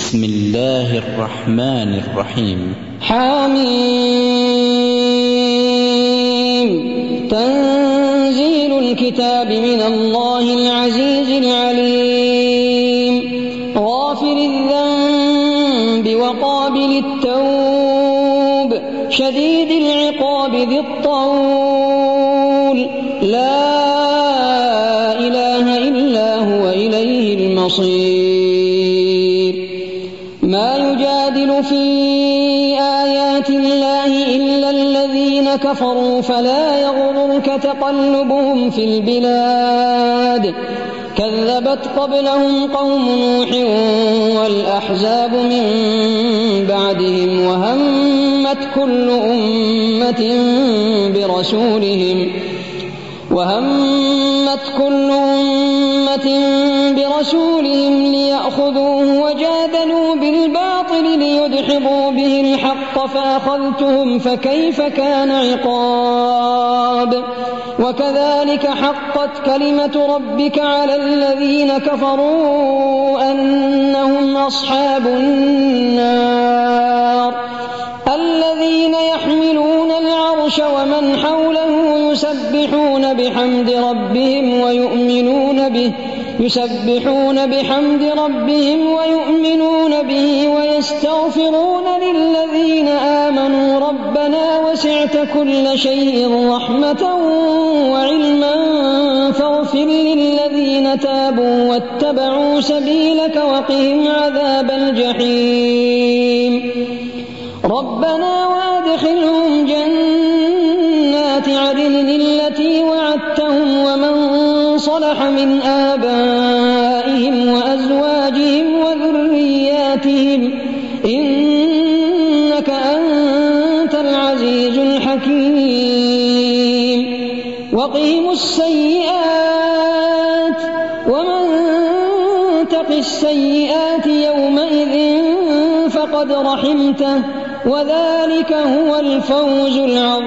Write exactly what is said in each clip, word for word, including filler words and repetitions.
بسم الله الرحمن الرحيم. حميم. تنزيل الكتاب من الله العزيز العليم، غافر الذنب وقابل التوب، شديد العقاب ذي الطول، لا إله إلا هو إليه المصير. ما يجادل في آيات الله إلا الذين كفروا، فلا يغررك تقلبهم في البلاد. كذبت قبلهم قوم نوح والأحزاب من بعدهم، وهمت كل أمة برسولهم وهمت كل أمة برسولهم ليأخذوه، وجادلوا بالباطل ليدحضوا به الحق، فأخذتهم فكيف كان عقاب. وكذلك حقت كلمة ربك على الذين كفروا أنهم أصحاب النار. الذين يحملون العرش ومن حوله يسبحون بحمد ربهم ويؤمنون به يسبحون بحمد ربهم ويؤمنون به ويستغفرون للذين آمنوا ربنا وسعت كل شيء رحمة وعلما فاغفر للذين تابوا واتبعوا سبيلك وقهم عذاب الجحيم. ربنا وادخلهم جنات عدن التي وعدتهم ومن صلح من آبائهم وأزواجهم وذرياتهم إنك أنت العزيز الحكيم. وقهم السيئات ومن تق السيئات يومئذ فقد رحمته، وذلك هو الفوز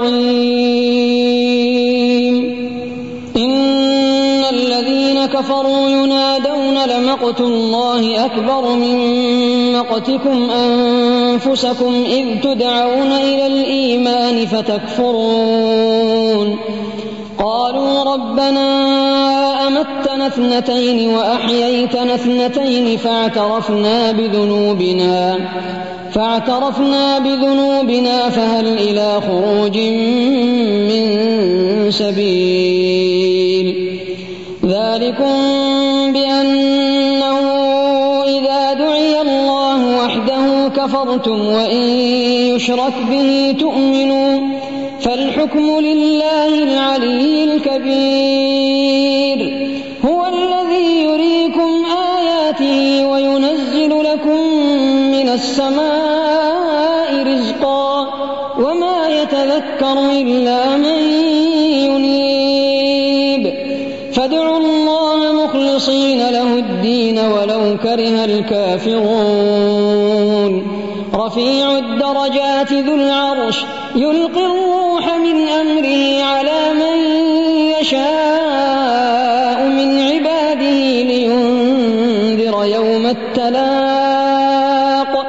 العظيم. إن الذين كفروا ينادون لمقت الله أكبر من مقتكم أنفسكم إذ تدعون إلى الإيمان فتكفرون. قالوا ربنا أمتنا اثنتين وأحييتنا اثنتين فاعترفنا بذنوبنا فاعترفنا بذنوبنا فهل إلى خروج من سبيل. ذلكم بأنه إذا دعي الله وحده كفرتم وإن يشرك به تؤمنوا، فالحكم لله العلي الكبير. هو الذي يريكم آياته وينزل لكم من السماء رزقا، وما يتذكر إلا من ينيب. فادعوا الله مخلصين له الدين ولو كره الكافرون. رفيع الدرجات ذو العرش يلقي الروح من أمره على من يشاء من عباده لينذر يوم التلاق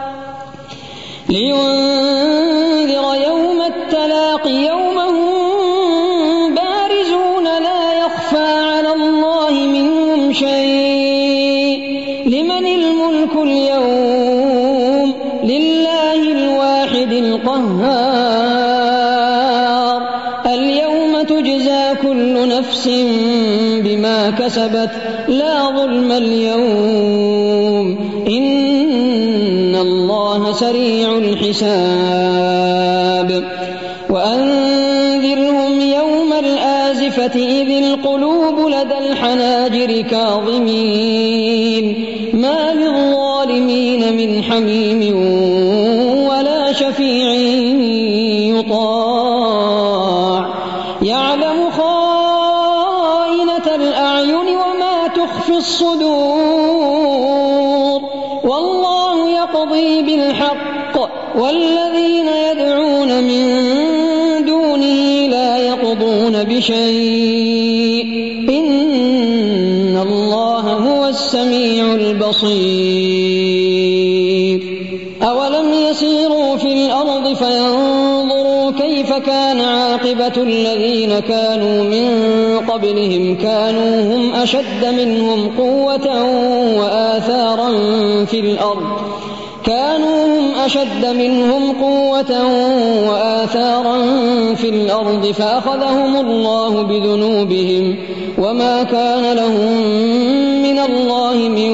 لينذر يوم التلاق يوم هم بارزون لا يخفى على الله منهم شيء. لمن الملك اليوم؟ لله الواحد القهار. اليوم تجزى كل نفس بما كسبت لا ظلم اليوم، إن الله سريع الحساب. وأنذرهم يوم الآزفة إذ القلوب لدى الحناجر كاظمين، ما للظالمين من حميم ولا شفيع يطاع. يعلم خائنة الأعين وما تخفي الصدور، والله يقضي بالحق والذين يدعون من دونه لا يقضون بشيء، إن الله هو السميع البصير. فينظروا كيف كان عاقبة الذين كانوا من قبلهم كانوا هم أشد منهم قوة وآثارا في الأرض كانوا هم أشد منهم قوة وآثارا في الأرض فأخذهم الله بذنوبهم وما كان لهم من الله من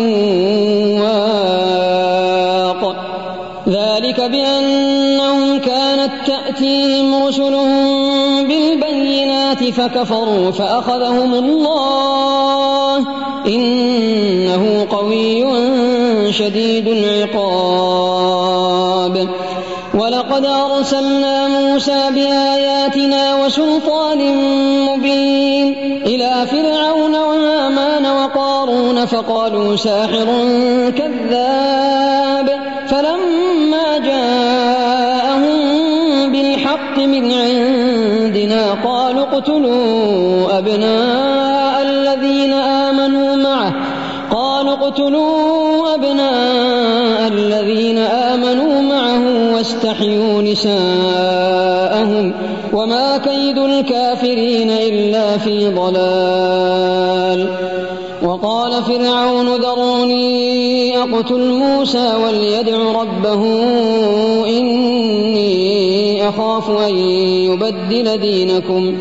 واق ذلك بأنهم كانت تأتيهم رسلهم بالبينات فكفروا فأخذهم الله إنه قوي شديد العقاب ولقد أرسلنا موسى بآياتنا وسلطان مبين إلى فرعون وهامان وقارون فقالوا ساحر كذاب فلما جاءهم بالحق من عندنا قالوا اقتلوا أبناء الذين آمنوا معه قالوا اقتلوا أبناء الذين آمنوا معه واستحيوا نساءهم وما كيد الكافرين إلا في ضلال وقال فرعون ذروني أقتل موسى وليدع ربه إني أخاف أن يبدل دينكم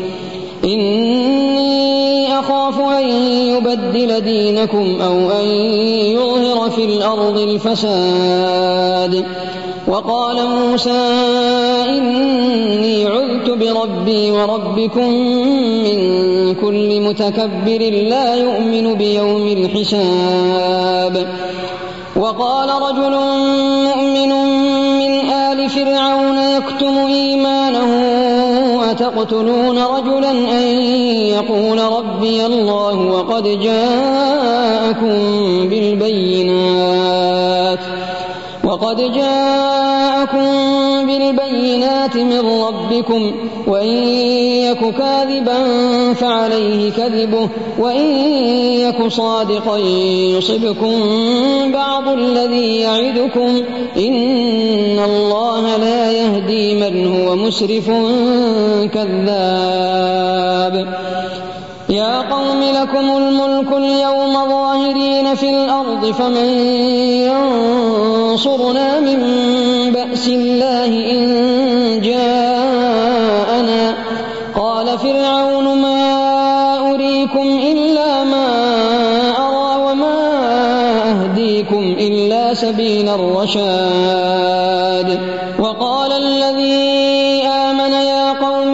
إني أخاف أن يبدل دينكم أو أن يظهر في الأرض الفساد وقال موسى إني عذت بربي وربكم من كل متكبر لا يؤمن بيوم الحساب وقال رجل مؤمن من آل فرعون يكتم إيمانه أتقتلون رجلا أن يقول ربي الله وقد جاءكم بالبينات وقد جاءكم بالبينات من ربكم وإن يك كاذبا فعليه كذبه وإن يك صادقا يصبكم بعض الذي يعدكم إن الله لا يهدي من هو مسرف كذاب يا قوم لكم الملك اليوم ظاهرين في الأرض فمن ينصرنا من بأس الله إن جاءنا قال فرعون ما أريكم إلا ما أرى وما أهديكم إلا سبيل الرشاد وقال الذي آمن يا قوم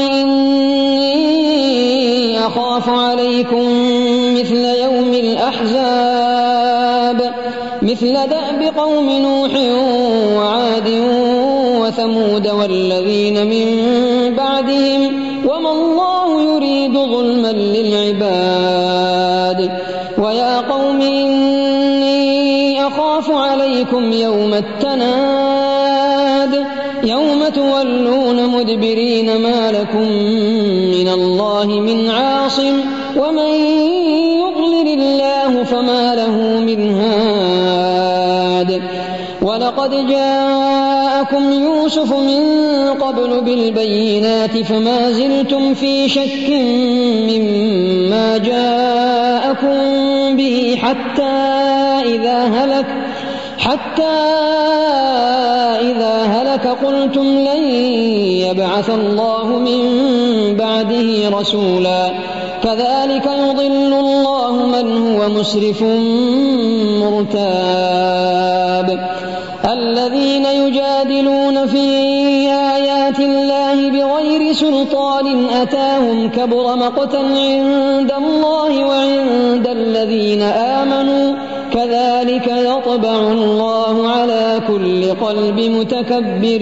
إني أخاف عليكم مثل يوم الأحزاب مثل دأب قوم نوح وعاد وثمود والذين من بعدهم وما الله يريد ظلما للعباد ويا قوم إني أخاف عليكم يوم التناد يوم تولون مدبرين ما لكم من الله من عاصم ومن يضلل الله فما له من هاد ولقد جاءكم يوسف من قبل بالبينات فما زلتم في شك مما جاءكم به حتى إذا هلك حتى إذا هلك قلتم لن يبعث الله من بعده رسولا كذلك يضل الله من هو مسرف مرتاب الذين يجادلون في آيات الله بغير سلطان أتاهم كبر مقتا عند الله وعند الذين آمنوا كذلك يطبع الله على كل قلب متكبر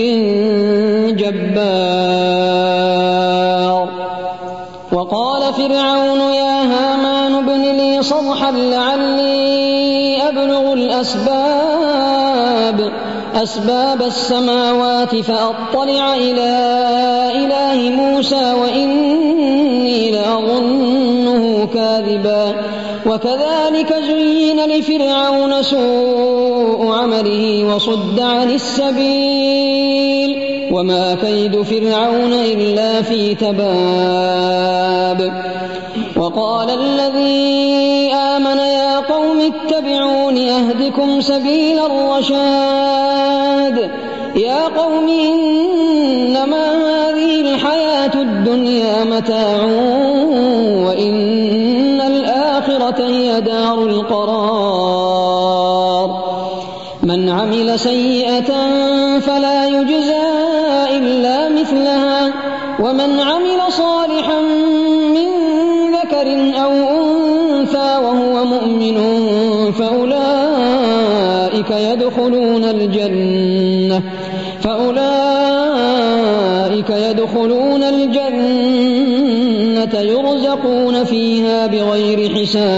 جبار وقال فرعون يا هامان ابن لي صرحا لعلي أبلغ الأسباب أسباب السماوات فأطلع إلى إله موسى وإني لأظنه كاذبا وكذلك زين لفرعون سوء عمله وصد عن السبيل وما كيد فرعون إلا في تباب وقال الذي آمن يا قوم اتبعون أهدكم سبيل الرشاد يا قوم إنما هذه الحياة الدنيا متاع وإن الآخرة هي دار القرار من عمل سيئة فلا يجزى إلا مثلها ومن عمل صالحا من ذكر أو أنثى وهو مؤمن فأولئك يدخلون الجنة فأولئك يدخلون الجنة يرزقون فيها بغير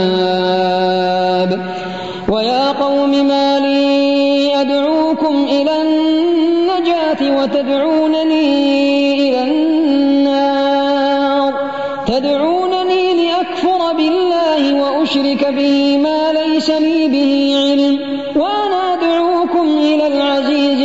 حساب ويا قوم ما لي أدعوكم إلى النجاة وتدعونني إلى النار تدعونني لأكفر بالله وأشرك به ما ليس لي به علم وأنا أدعوكم إلى العزيز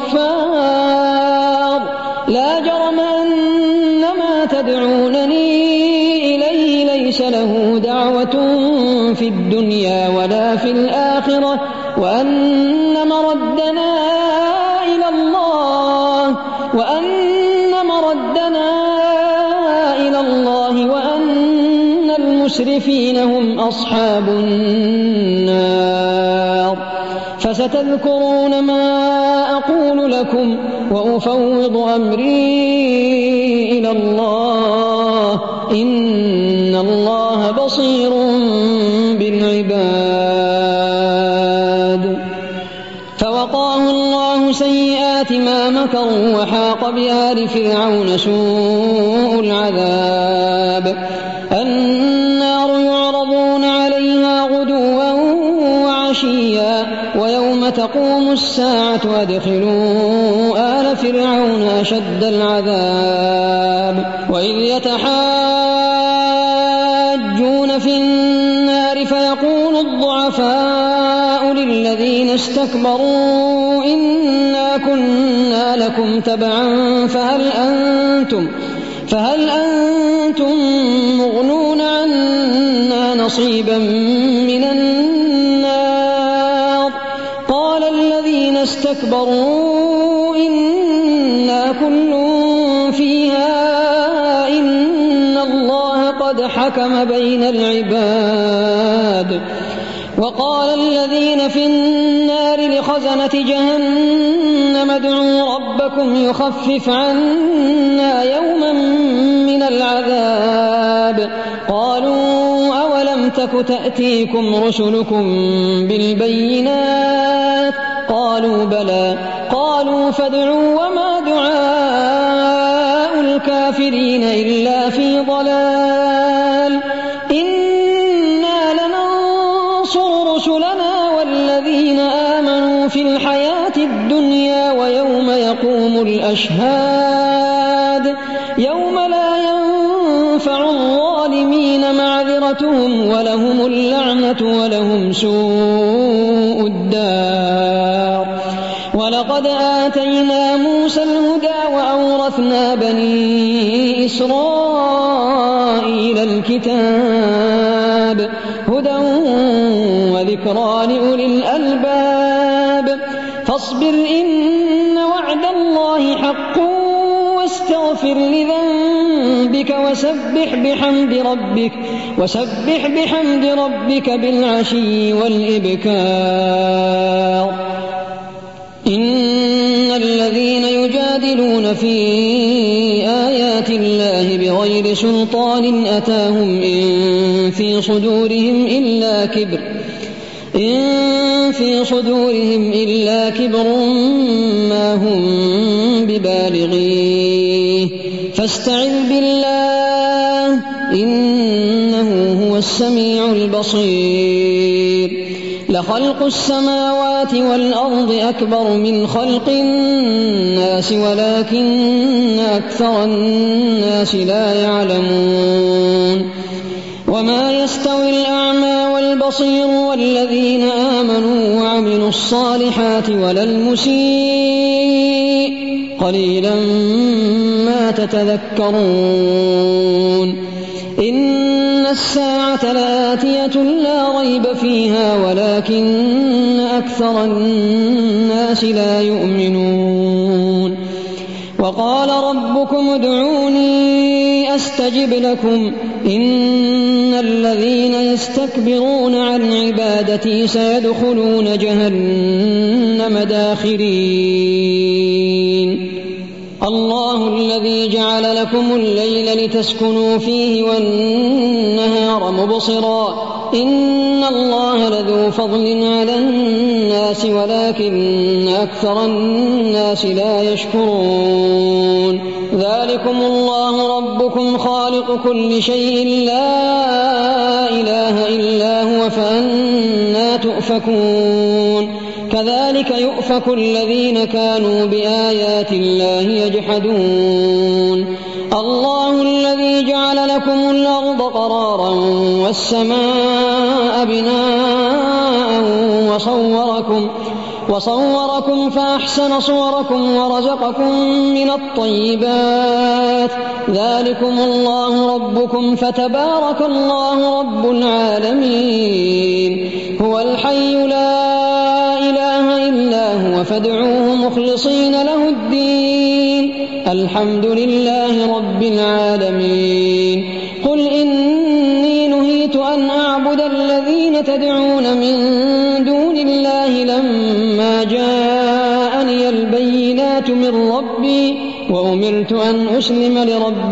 الغفار لا جرم أن ما تدعونني إليه ليس له دعوة في الدنيا ولا في الآخرة وأن مردنا إلى الله وأن مردنا إلى الله وأن المسرفين هم أصحاب النار فستذكرون ما أقول لكم وأفوض أمري إلى الله إن الله بصير بالعباد فوقاه الله سيئات ما مكروا وحاق بآل فرعون سوء العذاب النار يعرضون عليها غدوا وعشيا ويوم تقوم الساعة أدخلوا آل فرعون أشد العذاب وإذ يتحاجون في النار فيقول الضعفاء للذين استكبروا إنا كنا لكم تبعا فهل أنتم فهل أنتم مغنون عنا نصيبا من النار قال الذين استكبروا إنا كل فيها إن الله قد حكم بين العباد وقال الذين في النار لخزنة جهنم ادعوا ربكم يخفف عنا يوما من العذاب قالوا أولم تك تأتيكم رسلكم بالبينات قالوا بلى قالوا فادعوا وما دعاء الكافرين إلا في ضلال إنا لننصر رسلنا والذين آمنوا في الحياة الدنيا ويوم يقوم الأشهاد يوم لا ينفع الظالمين معذرتهم ولهم اللعنة ولهم سوء الدار ولقد آتينا موسى الهدى وأورثنا بني إسرائيل الكتاب هدى وذكرى لأولي الألباب فاصبر إن وعد الله حق واستغفر لذنبك وسبح بحمد ربك وسبح بحمد ربك بالعشي والإبكار إن الذين يجادلون في آيات الله بغير سلطان أتاهم إن في صدورهم إلا كبر إن في صدورهم إلا كبر ما هم ببالغيه فاستعذ بالله إنه هو السميع البصير لخلق السماوات والأرض أكبر من خلق الناس ولكن أكثر الناس لا يعلمون وما يستوي الأعمى والبصير والذين آمنوا وعملوا الصالحات ولا المسيء قليلا ما تتذكرون إن الساعة لآتية لا ريب فيها ولكن أكثر الناس لا يؤمنون وقال ربكم ادعوني أستجب لكم إن الذين يستكبرون عن عبادتي سيدخلون جهنم داخرين الله الذي جعل لكم الليل لتسكنوا فيه والنهار مبصرا إن الله لذو فضل على الناس ولكن أكثر الناس لا يشكرون ذلكم الله ربكم خالق كل شيء لا إله إلا هو فأنى تؤفكون كذلك يؤفك الذين كانوا بآيات الله يجحدون الله الذي جعل لكم الأرض قرارا والسماء بناء وصوركم وصوركم فأحسن صوركم ورزقكم من الطيبات ذلكم الله ربكم فتبارك الله رب العالمين هو الحي لا إله إلا هو فادعوه مخلصين له الدين الحمد لله رب العالمين قل إني نهيت أن أعبد الذين تدعون من دون الله لما جاءني البينات من ربي وأمرت أن أسلم لرب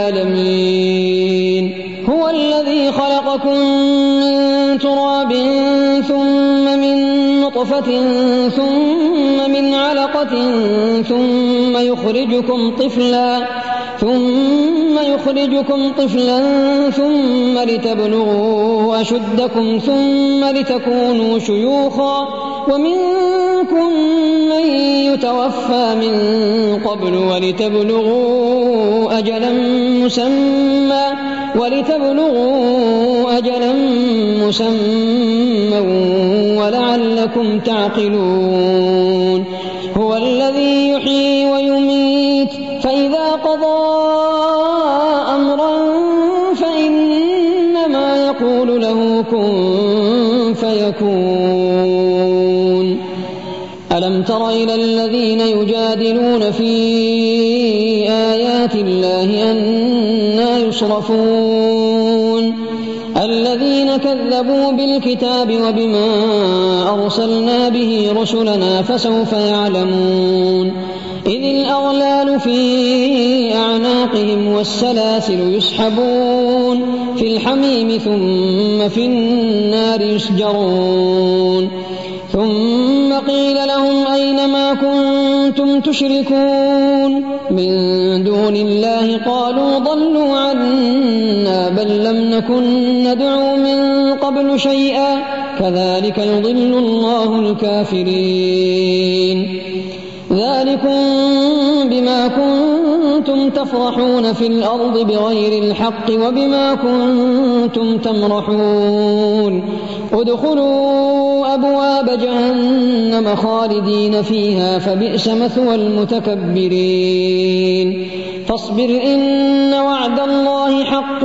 العالمين هو الذي خلقكم من تراب ثم من نطفة ثم من علقة ثم يخرجكم طفلا ثم يخرجكم طفلا ثم لتبلغوا أشدكم ثم لتكونوا شيوخا ومنكم من يتوفى من قبل ولتبلغوا أجلا مسمى ولتبلغوا أجلا مسمى ولعلكم تعقلون هو الذي يحيي ويميت فإذا قضى أمرا فإنما يقول له كن فيكون ألم تر إلى الذين يجادلون في آيات الله أنى يصرفون الذين كذبوا بالكتاب وبما أرسلنا به رسلنا فسوف يعلمون إذ الأغلال في أعناقهم والسلاسل يسحبون في الحميم ثم في النار يسجرون ثم قيل لهم أين ما كنتم تشركون من دون الله قالوا ضلوا عنا بل لم نكن ندعو من قبل شيئا كذلك يضل الله الكافرين ذلكم بما كنتم تفرحون في الأرض بغير الحق وبما كنتم تمرحون ادخلوا أبواب جهنم خالدين فيها فبئس مثوى المتكبرين فاصبر إن وعد الله حق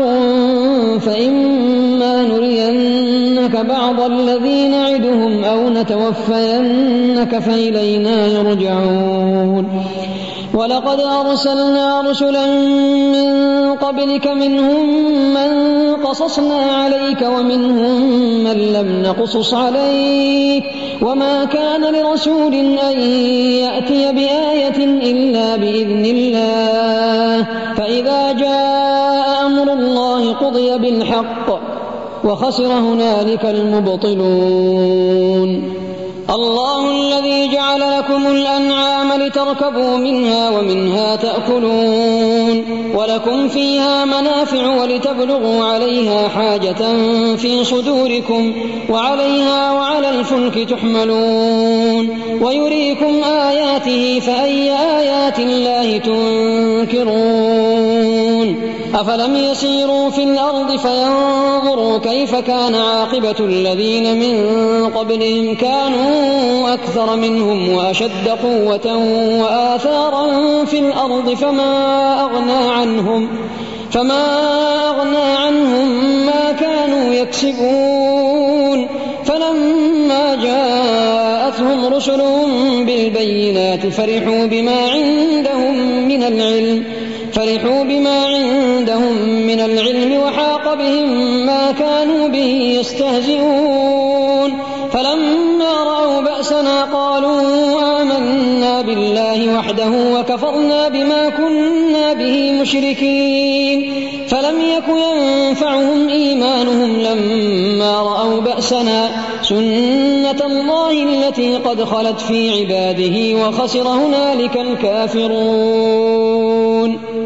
فإما نرينك بعض الذي نعدهم أو نتوفينك فإلينا يرجعون ولقد أرسلنا رسلا من قبلك منهم من قصصنا عليك ومنهم من لم نقصص عليك وما كان لرسول أن يأتي بآية إلا بإذن الله فإذا جاء أمر الله قضي بالحق وخسر هنالك المبطلون الله الذي جعل لكم الأنعام لتركبوا منها ومنها تأكلون ولكم فيها منافع ولتبلغوا عليها حاجة في صدوركم وعليها وعلى الفلك تحملون ويريكم آياته فأي آيات الله تنكرون يعلمون أفلم يسيروا في الأرض فينظروا كيف كان عاقبة الذين من قبلهم كانوا أكثر منهم وأشد قوة وآثارا في الأرض فما أغنى عنهم فما أغنى عنهم ما كانوا يكسبون فلما جاءتهم رسلهم بالبينات فرحوا بما عندهم من العلم فرحوا بما عندهم من العلم وحاق بهم ما كانوا به يستهزئون فلما رأوا بأسنا قالوا آمنا بالله وحده وكفرنا بما كنا به مشركين فلم يك ينفعهم إيمانهم لما رأوا بأسنا سنة الله التي قد خلت في عباده وخسر هنالك الكافرون.